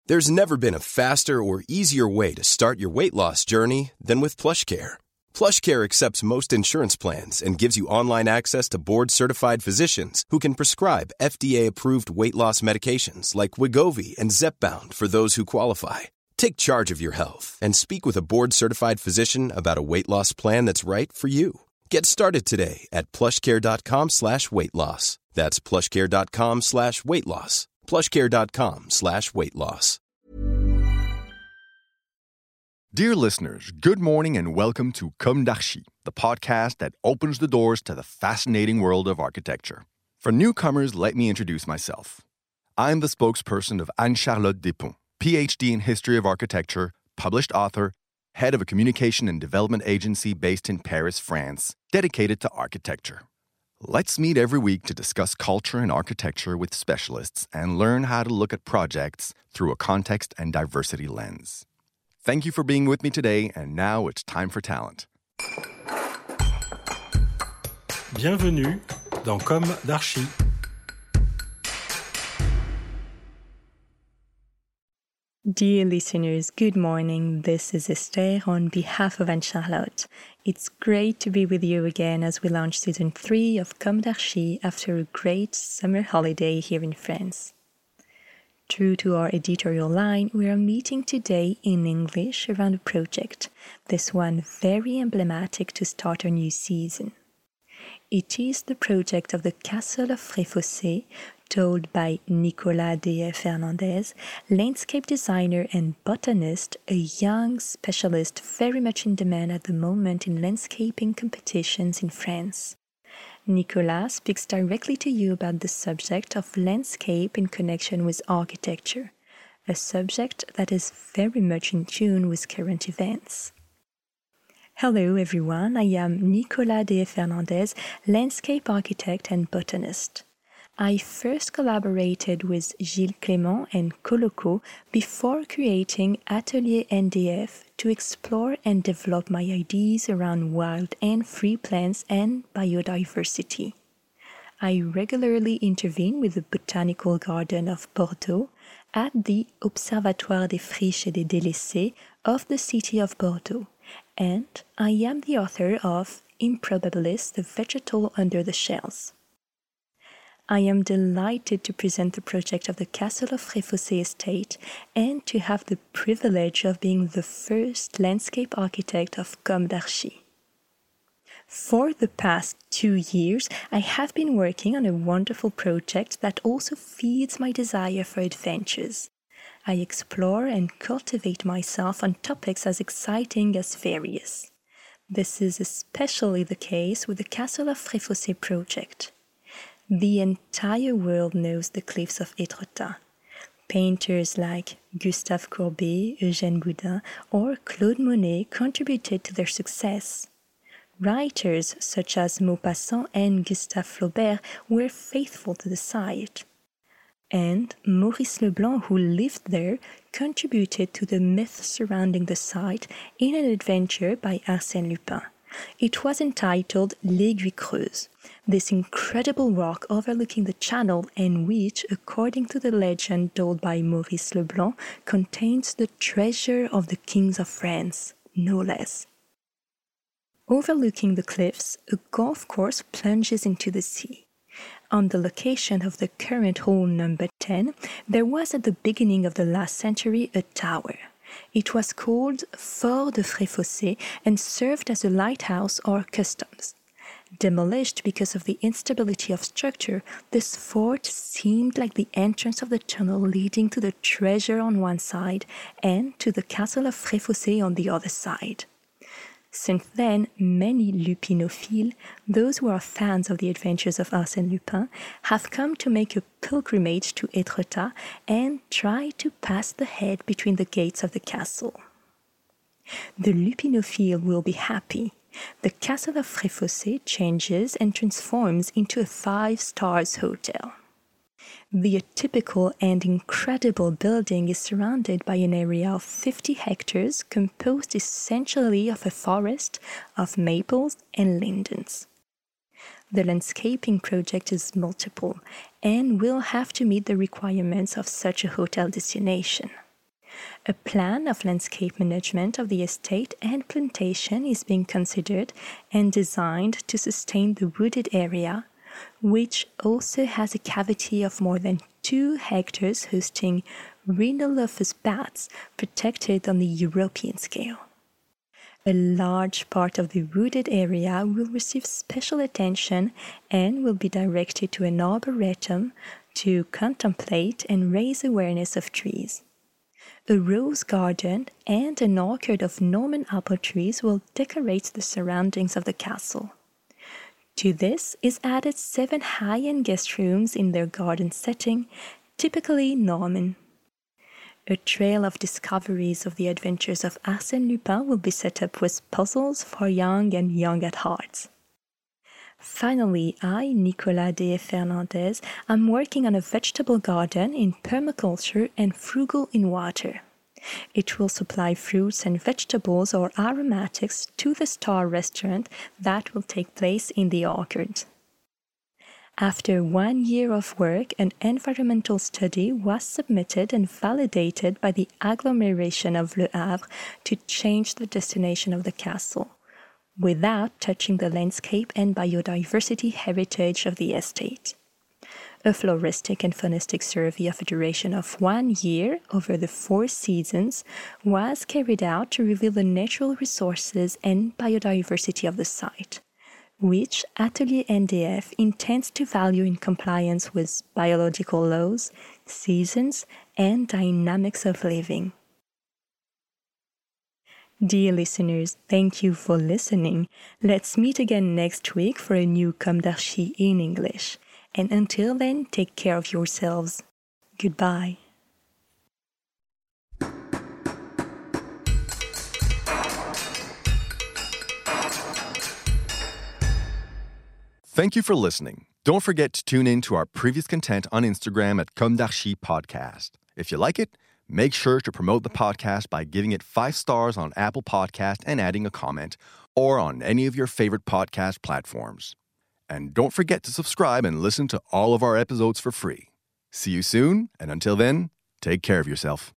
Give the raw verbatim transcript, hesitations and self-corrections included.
There's never been a faster or easier way to start your weight loss journey than with PlushCare. PlushCare accepts most insurance plans and gives you online access to board-certified physicians who can prescribe F D A-approved weight loss medications like Wegovy and Zepbound for those who qualify. Take charge of your health and speak with a board-certified physician about a weight loss plan that's right for you. Get started today at plushcare.com slash weight loss. That's plushcare.com slash weight loss. plushcare.com slash weight loss. Dear listeners, good morning and welcome to Comme d'Archi, the podcast that opens the doors to the fascinating world of architecture. For newcomers, let me introduce myself. I'm the spokesperson of Anne-Charlotte Despons, P H D in History of Architecture, published author, head of a communication and development agency based in Paris, France, dedicated to architecture. Let's meet every week to discuss culture and architecture with specialists and learn how to look at projects through a context and diversity lens. Thank you for being with me today, and now it's time for talent. Bienvenue dans Comme d'Archi. Dear listeners, good morning. This is Esther on behalf of Anne-Charlotte. It's great to be with you again as we launch season three of Comme d'Archi after a great summer holiday here in France. True to our editorial line, we are meeting today in English around a project, this one very emblematic to start our new season. It is the project of the Castle of Fréfossé, told by Nicolas D F Hernandez, landscape designer and botanist, a young specialist very much in demand at the moment in landscaping competitions in France. Nicolas speaks directly to you about the subject of landscape in connection with architecture, a subject that is very much in tune with current events. Hello everyone, I am Nicolas D F Hernandez, landscape architect and botanist. I first collaborated with Gilles Clément and Coloco before creating Atelier N D F to explore and develop my ideas around wild and free plants and biodiversity. I regularly intervene with the Botanical Garden of Bordeaux at the Observatoire des Friches et des Délaissés of the city of Bordeaux, and I am the author of Improbabilis, the Vegetal Under the Shells. I am delighted to present the project of the Castle of Fréfossé estate and to have the privilege of being the first landscape architect of Comme d'Archi. For the past two years, I have been working on a wonderful project that also feeds my desire for adventures. I explore and cultivate myself on topics as exciting as various. This is especially the case with the Castle of Fréfossé project. The entire world knows the cliffs of Étretat. Painters like Gustave Courbet, Eugène Boudin, or Claude Monet contributed to their success. Writers such as Maupassant and Gustave Flaubert were faithful to the site. And Maurice Leblanc, who lived there, contributed to the myth surrounding the site in an adventure by Arsène Lupin. It was entitled L'Aiguille Creuse, this incredible rock overlooking the channel and which, according to the legend told by Maurice Leblanc, contains the treasure of the kings of France, no less. Overlooking the cliffs, a golf course plunges into the sea. On the location of the current hole number ten, there was at the beginning of the last century a tower. It was called Fort de Fréfossé and served as a lighthouse or customs. Demolished because of the instability of structure, this fort seemed like the entrance of the tunnel leading to the treasure on one side and to the castle of Fréfossé on the other side. Since then, many lupinophiles, those who are fans of the adventures of Arsène Lupin, have come to make a pilgrimage to Étretat and try to pass the head between the gates of the castle. The lupinophile will be happy. The castle of Fréfossé changes and transforms into a five-star hotel. The atypical and incredible building is surrounded by an area of fifty hectares composed essentially of a forest of maples and lindens. The landscaping project is multiple and will have to meet the requirements of such a hotel destination. A plan of landscape management of the estate and plantation is being considered and designed to sustain the wooded area, which also has a cavity of more than two hectares hosting rhinolophus bats protected on the European scale. A large part of the wooded area will receive special attention and will be directed to an arboretum to contemplate and raise awareness of trees. A rose garden and an orchard of Norman apple trees will decorate the surroundings of the castle. To this is added seven high-end guest rooms in their garden setting, typically Norman. A trail of discoveries of the adventures of Arsène Lupin will be set up with puzzles for young and young at heart. Finally, I, Nicolas de Fernandez, am working on a vegetable garden in permaculture and frugal in water. It will supply fruits and vegetables or aromatics to the star restaurant that will take place in the orchard. After one year of work, an environmental study was submitted and validated by the agglomeration of Le Havre to change the destination of the castle, without touching the landscape and biodiversity heritage of the estate. A floristic and faunistic survey of a duration of one year over the four seasons was carried out to reveal the natural resources and biodiversity of the site, which Atelier N D F intends to value in compliance with biological laws, seasons, and dynamics of living. Dear listeners, thank you for listening. Let's meet again next week for a new Comme d'Archi in English. And until then, take care of yourselves. Goodbye. Thank you for listening. Don't forget to tune in to our previous content on Instagram at Comme d'Archi Podcast. If you like it, make sure to promote the podcast by giving it five stars on Apple Podcast and adding a comment, or on any of your favorite podcast platforms. And don't forget to subscribe and listen to all of our episodes for free. See you soon, and until then, take care of yourself.